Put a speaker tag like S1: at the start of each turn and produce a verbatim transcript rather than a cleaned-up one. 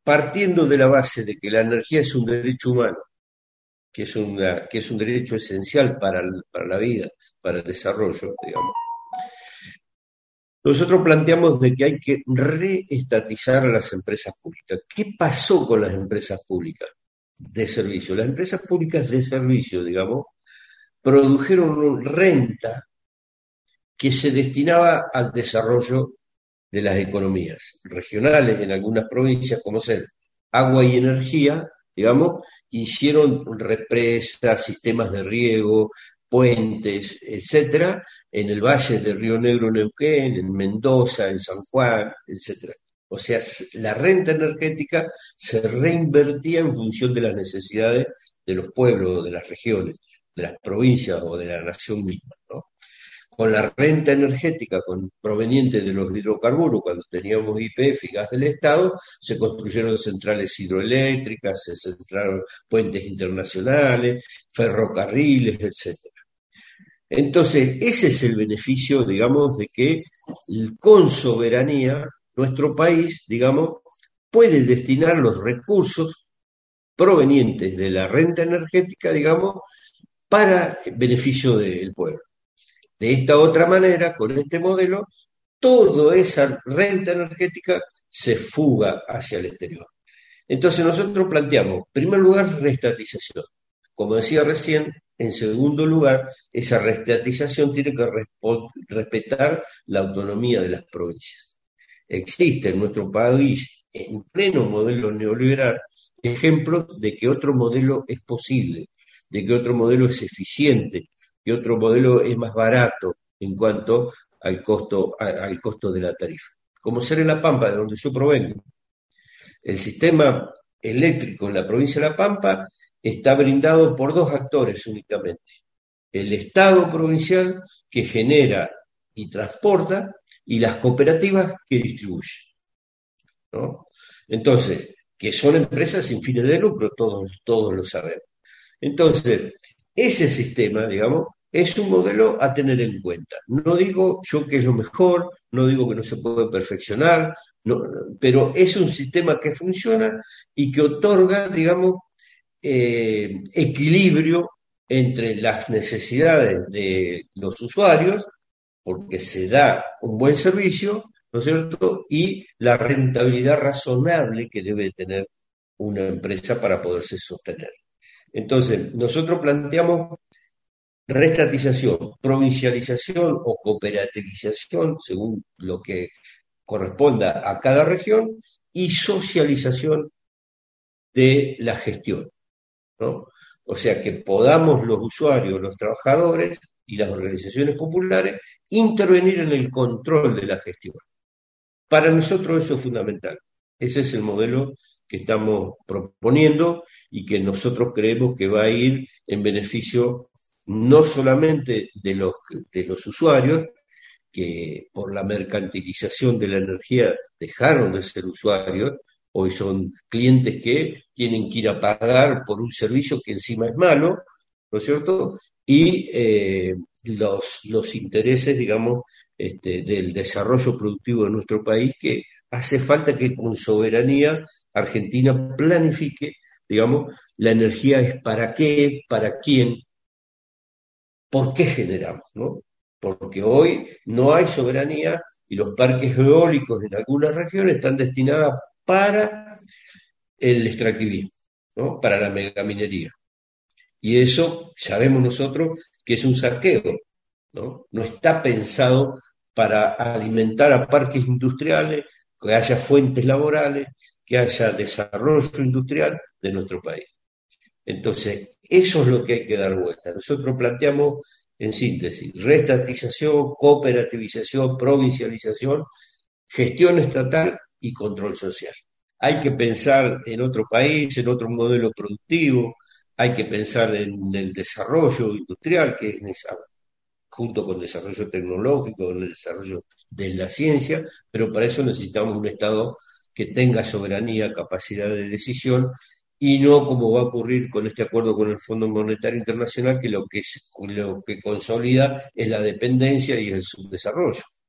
S1: partiendo de la base de que la energía es un derecho humano, que es, una, que es un derecho esencial para, el, para la vida, para el desarrollo, digamos. Nosotros planteamos de que hay que reestatizar a las empresas públicas. ¿Qué pasó con las empresas públicas de servicio? Las empresas públicas de servicio, digamos, produjeron renta que se destinaba al desarrollo de las economías regionales en algunas provincias, como ser agua y energía, digamos, hicieron represas, sistemas de riego, puentes, etcétera, en el valle del Río Negro, Neuquén, en Mendoza, en San Juan, etcétera. O sea, la renta energética se reinvertía en función de las necesidades de los pueblos, de las regiones, de las provincias o de la nación misma, ¿no? Con la renta energética con, proveniente de los hidrocarburos, cuando teníamos Y P F y gas del Estado, se construyeron centrales hidroeléctricas, se centraron puentes internacionales, ferrocarriles, etcétera. Entonces, ese es el beneficio, digamos, de que con soberanía nuestro país, digamos, puede destinar los recursos provenientes de la renta energética, digamos, para beneficio del pueblo. De esta otra manera, con este modelo, toda esa renta energética se fuga hacia el exterior. Entonces nosotros planteamos, en primer lugar, reestatización. Como decía recién, en segundo lugar, esa reestatización tiene que respetar la autonomía de las provincias. Existe en nuestro país, en pleno modelo neoliberal, ejemplos de que otro modelo es posible, de que otro modelo es eficiente, que otro modelo es más barato en cuanto al costo, al costo de la tarifa. Como ser en La Pampa, de donde yo provengo. El sistema eléctrico en la provincia de La Pampa está brindado por dos actores únicamente. El Estado provincial, que genera y transporta, y las cooperativas que distribuyen, ¿no? Entonces, que son empresas sin fines de lucro, todos, todos lo sabemos. Entonces, ese sistema, digamos, es un modelo a tener en cuenta. No digo yo que es lo mejor, no digo que no se puede perfeccionar, no, pero es un sistema que funciona y que otorga, digamos, eh, equilibrio entre las necesidades de los usuarios, porque se da un buen servicio, ¿no es cierto?, y la rentabilidad razonable que debe tener una empresa para poderse sostener. Entonces, nosotros planteamos reestatización, provincialización o cooperativización, según lo que corresponda a cada región, y socialización de la gestión, ¿no? O sea, que podamos los usuarios, los trabajadores y las organizaciones populares intervenir en el control de la gestión. Para nosotros eso es fundamental. Ese es el modelo que estamos proponiendo y que nosotros creemos que va a ir en beneficio no solamente de los, de los usuarios, que por la mercantilización de la energía dejaron de ser usuarios, hoy son clientes que tienen que ir a pagar por un servicio que encima es malo, ¿no es cierto? Y eh, los, los intereses, digamos, este, del desarrollo productivo de nuestro país, que hace falta que con soberanía Argentina planifique, digamos, la energía es para qué, para quién, por qué generamos, ¿no? Porque hoy no hay soberanía y los parques eólicos en algunas regiones están destinados para el extractivismo, ¿no? Para la megaminería. Y eso sabemos nosotros que es un saqueo, ¿no? No está pensado para alimentar a parques industriales, que haya fuentes laborales, que haya desarrollo industrial de nuestro país. Entonces, eso es lo que hay que dar vuelta. Nosotros planteamos, en síntesis, reestatización, cooperativización, provincialización, gestión estatal y control social. Hay que pensar en otro país, en otro modelo productivo, hay que pensar en el desarrollo industrial, que es necesario, junto con el desarrollo tecnológico, con el desarrollo de la ciencia, pero para eso necesitamos un Estado que tenga soberanía, capacidad de decisión, y no como va a ocurrir con este acuerdo con el Fondo Monetario Internacional, que lo que, es, lo que consolida es la dependencia y el subdesarrollo.